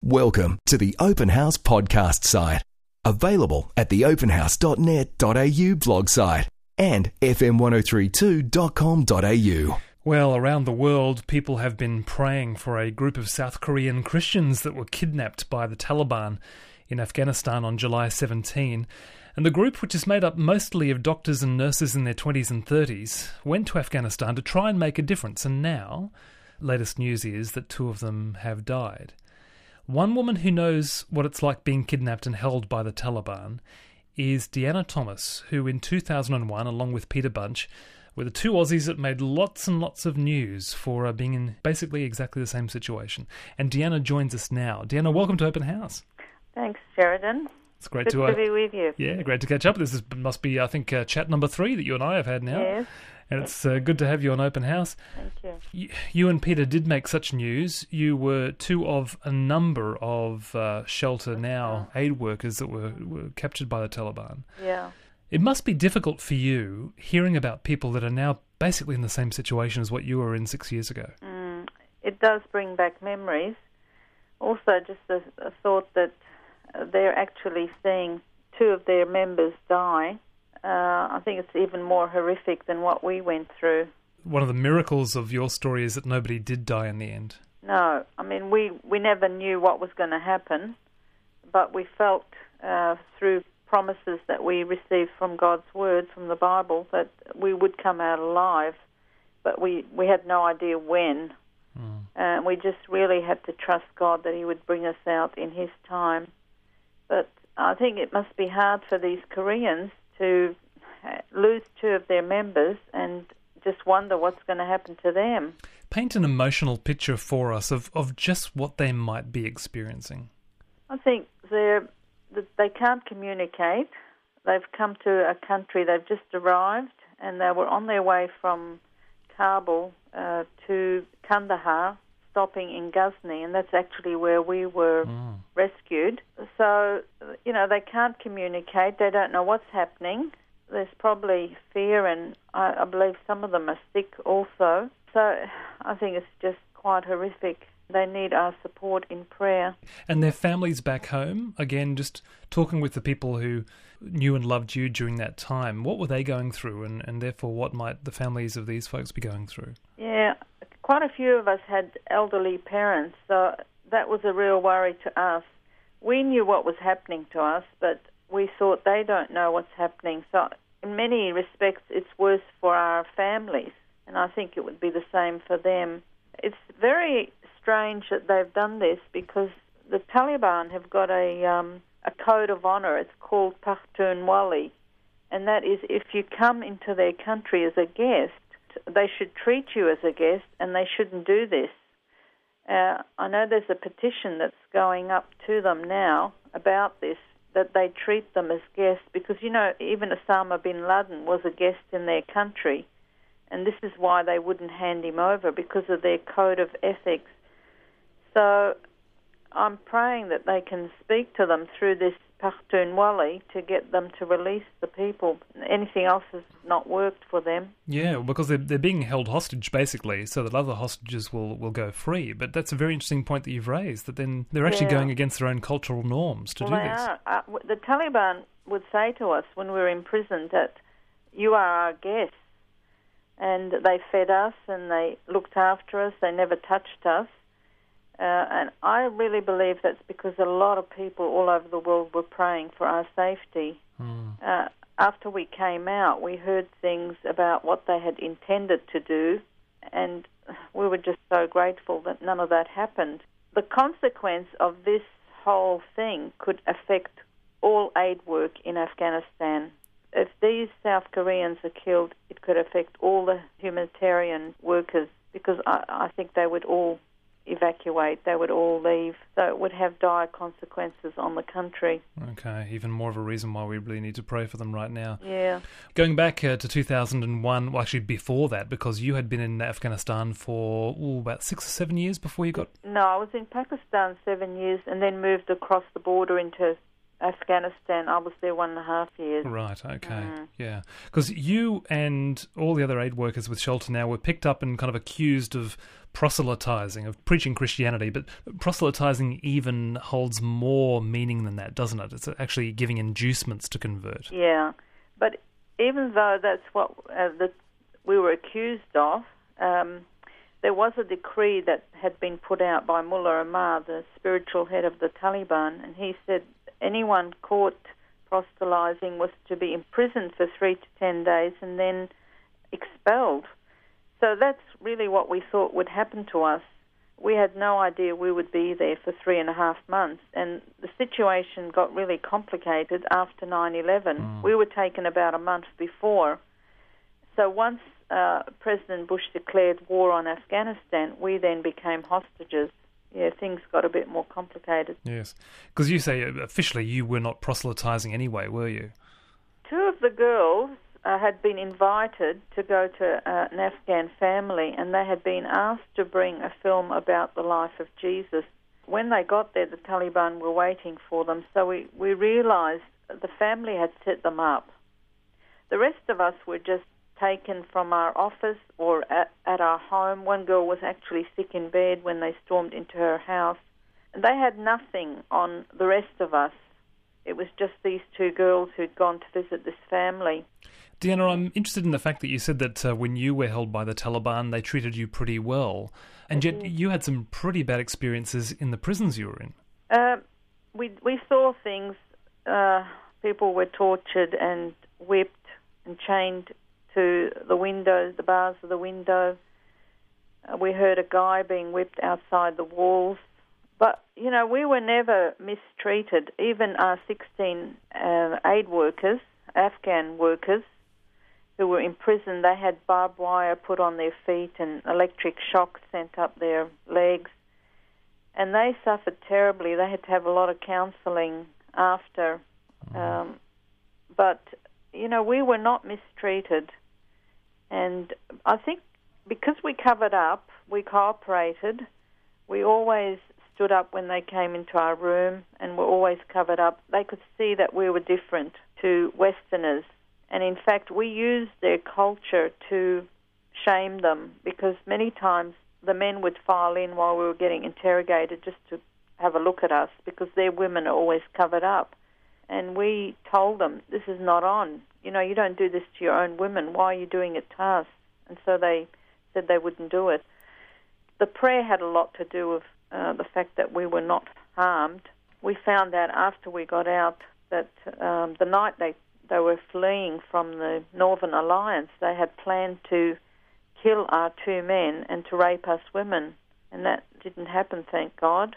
Welcome to the Open House podcast site. Available at theopenhouse.net.au blog site and fm1032.com.au. Well, around the world, people have been praying for a group of South Korean Christians that were kidnapped by the Taliban in Afghanistan on July 17. And the group, which is made up mostly of doctors and nurses in their 20s and 30s, went to Afghanistan to try and make a difference. And now, latest news is that 2 of them have died. One woman who knows what it's like being kidnapped and held by the Taliban is Deanna Thomas, who in 2001, along with Peter Bunch, were the 2 Aussies that made lots and lots of news for being in basically exactly the same situation. And Deanna joins us now. Deanna, welcome to Open House. Thanks, Sheridan. It's great to be with you. Yeah, great to catch up. Must be, I think, chat number 3 that you and I have had now. Yes. And it's good to have you on Open House. Thank you. You and Peter did make such news. You were 2 of a number of Shelter Now aid workers that were captured by the Taliban. Yeah. It must be difficult for you hearing about people that are now basically in the same situation as what you were in 6 years ago. It does bring back memories. Also, just a thought that they're actually seeing 2 of their members die. I think it's even more horrific than what we went through. One of the miracles of your story is that nobody did die in the end. No, I mean, we never knew what was going to happen, but we felt through promises that we received from God's Word, from the Bible, that we would come out alive, but we had no idea when. We just really had to trust God that He would bring us out in His time. But I think it must be hard for these Koreans to lose 2 of their members and just wonder what's going to happen to them. Paint an emotional picture for us of just what they might be experiencing. I think they can't communicate. They've come to a country, they've just arrived, and they were on their way from Kabul to Kandahar, stopping in Ghazni, and that's actually where we were rescued. So, they can't communicate. They don't know what's happening. There's probably fear, and I believe some of them are sick also. So I think it's just quite horrific. They need our support in prayer. And their families back home, again, just talking with the people who knew and loved you during that time, what were they going through, and therefore what might the families of these folks be going through? Yeah, quite a few of us had elderly parents, so that was a real worry to us. We knew what was happening to us, but we thought they don't know what's happening. So in many respects, it's worse for our families, and I think it would be the same for them. It's very strange that they've done this because the Taliban have got a code of honor. It's called Pakhtunwali, and that is if you come into their country as a guest, they should treat you as a guest, and they shouldn't do this. I know there's a petition that's going up to them now about this, that they treat them as guests, because, even Osama bin Laden was a guest in their country, and this is why they wouldn't hand him over, because of their code of ethics. So I'm praying that they can speak to them through this Pakhtunwali to get them to release the people. Anything else has not worked for them. Yeah, because they're being held hostage, basically, so that other hostages will go free. But that's a very interesting point that you've raised, that then they're actually going against their own cultural norms to do this. They are. The Taliban would say to us when we were in prison that you are our guests, and they fed us and they looked after us, they never touched us. And I really believe that's because a lot of people all over the world were praying for our safety. After we came out, we heard things about what they had intended to do, and we were just so grateful that none of that happened. The consequence of this whole thing could affect all aid work in Afghanistan. If these South Koreans are killed, it could affect all the humanitarian workers, because I think they would all evacuate, they would all leave. So it would have dire consequences on the country. Okay, even more of a reason why we really need to pray for them right now. Yeah. Going back to 2001, well, actually before that, because you had been in Afghanistan for about 6 or 7 years before you got... No, I was in Pakistan 7 years and then moved across the border into Afghanistan, I was there 1.5 years. Right, okay, yeah. Because you and all the other aid workers with Shelter Now were picked up and kind of accused of proselytizing, of preaching Christianity, but proselytizing even holds more meaning than that, doesn't it? It's actually giving inducements to convert. Yeah, but even though that's what we were accused of, there was a decree that had been put out by Mullah Omar, the spiritual head of the Taliban, and he said anyone caught proselytizing was to be imprisoned for 3 to 10 days and then expelled. So that's really what we thought would happen to us. We had no idea we would be there for 3.5 months, and the situation got really complicated after 9/11. We were taken about a month before. So once President Bush declared war on Afghanistan, we then became hostages. Yeah, things got a bit more complicated. Yes, because you say officially you were not proselytizing anyway, were you? 2 of the girls had been invited to go to an Afghan family, and they had been asked to bring a film about the life of Jesus. When they got there, the Taliban were waiting for them, so we realized the family had set them up. The rest of us were just taken from our office or at our home. One girl was actually sick in bed when they stormed into her house. And they had nothing on the rest of us. It was just these 2 girls who'd gone to visit this family. Deanna, I'm interested in the fact that you said that when you were held by the Taliban, they treated you pretty well. And yet you had some pretty bad experiences in the prisons you were in. We saw things. People were tortured and whipped and chained to the windows, the bars of the window. We heard a guy being whipped outside the walls. But, you know, we were never mistreated. Even our 16 aid workers, Afghan workers, who were in prison, they had barbed wire put on their feet and electric shock sent up their legs. And they suffered terribly. They had to have a lot of counselling after. But, you know, we were not mistreated. And I think because we covered up, we cooperated, we always stood up when they came into our room and were always covered up. They could see that we were different to Westerners. And in fact, we used their culture to shame them, because many times the men would file in while we were getting interrogated just to have a look at us, because their women are always covered up. And we told them, this is not on. You know, you don't do this to your own women. Why are you doing it to us? And so they said they wouldn't do it. The prayer had a lot to do with the fact that we were not harmed. We found out after we got out that the night they were fleeing from the Northern Alliance, they had planned to kill our 2 men and to rape us women. And that didn't happen, thank God.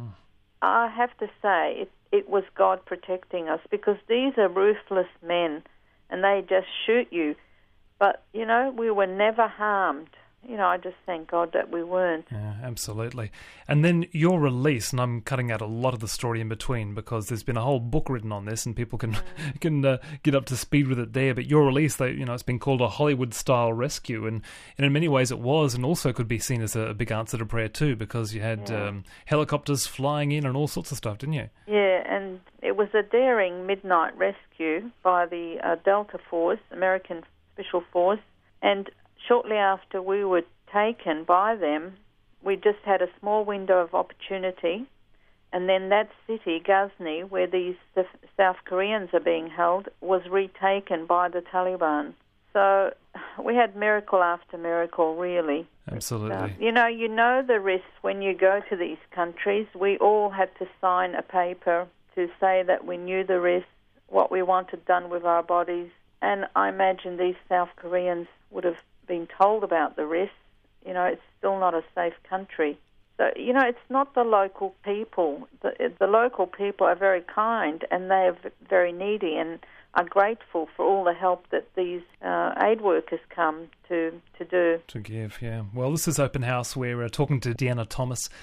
I have to say, it was God protecting us, because these are ruthless men and they just shoot you. But, you know, we were never harmed. You know, I just thank God that we weren't. Yeah, absolutely. And then your release, and I'm cutting out a lot of the story in between because there's been a whole book written on this and people can get up to speed with it there. But your release, it's been called a Hollywood-style rescue, and in many ways it was, and also could be seen as a big answer to prayer too, because you had helicopters flying in and all sorts of stuff, didn't you? Yeah, and it was a daring midnight rescue by the Delta Force, American Special Force, and shortly after we were taken by them, we just had a small window of opportunity, and then that city, Ghazni, where these South Koreans are being held, was retaken by the Taliban. So we had miracle after miracle, really. Absolutely. You know the risks when you go to these countries. We all had to sign a paper to say that we knew the risks, what we wanted done with our bodies, and I imagine these South Koreans would have been told about the risks. You know, it's still not a safe country. So, you know, it's not the local people. The local people are very kind and they are very needy and are grateful for all the help that these aid workers come to do. To give, yeah. Well, this is Open House. We're talking to Deanna Thomas,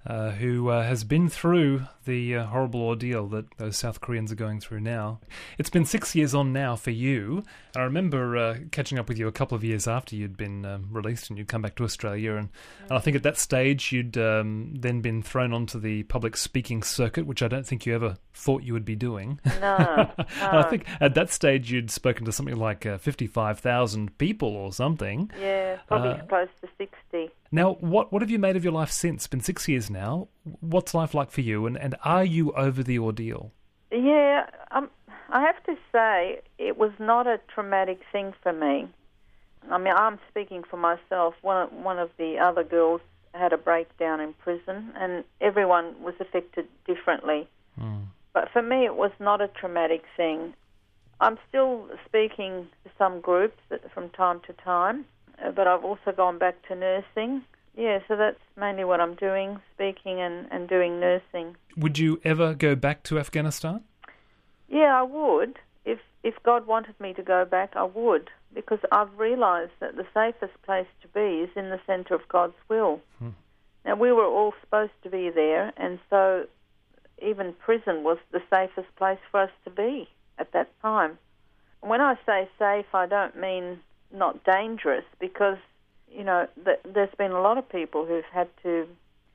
who has been through the horrible ordeal that those South Koreans are going through now. It's been 6 years on now for you. And I remember catching up with you a couple of years after you'd been released and you'd come back to Australia. And I think at that stage you'd then been thrown onto the public speaking circuit, which I don't think you ever thought you would be doing. No. And I think at that stage you'd spoken to something like 55,000 people or something. Yeah, probably close to 60. Now, what have you made of your life since? It's been 6 years now. What's life like for you, and are you over the ordeal? Yeah, I have to say it was not a traumatic thing for me. I mean, I'm speaking for myself. One of the other girls had a breakdown in prison, and everyone was affected differently. But for me, it was not a traumatic thing. I'm still speaking to some groups from time to time, but I've also gone back to nursing. Yeah, so that's mainly what I'm doing, speaking and doing nursing. Would you ever go back to Afghanistan? Yeah, I would. If God wanted me to go back, I would, because I've realised that the safest place to be is in the centre of God's will. Now, we were all supposed to be there, and so even prison was the safest place for us to be at that time. When I say safe, I don't mean not dangerous, because, you know, there's been a lot of people who've had to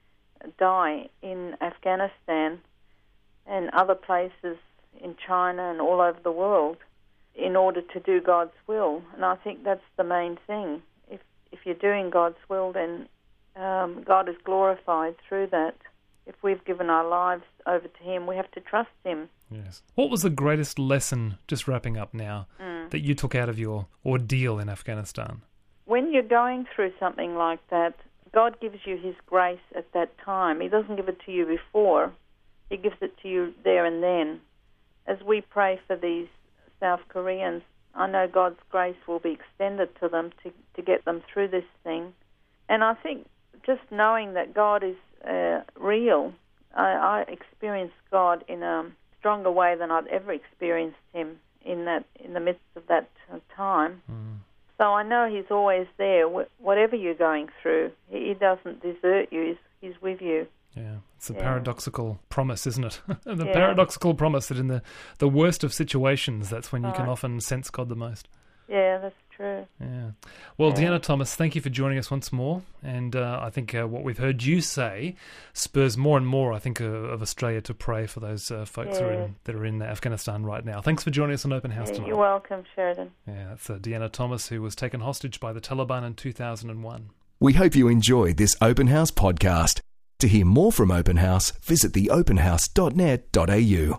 die in Afghanistan and other places in China and all over the world in order to do God's will. And I think that's the main thing. If you're doing God's will, then God is glorified through that. If we've given our lives over to Him, we have to trust Him. Yes. What was the greatest lesson, just wrapping up now, that you took out of your ordeal in Afghanistan? When you're going through something like that, God gives you His grace at that time. He doesn't give it to you before. He gives it to you there and then. As we pray for these South Koreans, I know God's grace will be extended to them to get them through this thing. And I think just knowing that God is real, I experienced God in a stronger way than I'd ever experienced Him in the midst of that time. So I know He's always there. Whatever you're going through, He doesn't desert you. He's with you. Yeah, it's a paradoxical promise, isn't it? Paradoxical promise that in the worst of situations, that's when you can often sense God the most. Yeah, that's true. Yeah. Well, Deanna Thomas, thank you for joining us once more. And I think what we've heard you say spurs more and more, I think, of Australia to pray for those folks that are in Afghanistan right now. Thanks for joining us on Open House tonight. You're welcome, Sheridan. Yeah, that's Deanna Thomas, who was taken hostage by the Taliban in 2001. We hope you enjoyed this Open House podcast. To hear more from Open House, visit theopenhouse.net.au.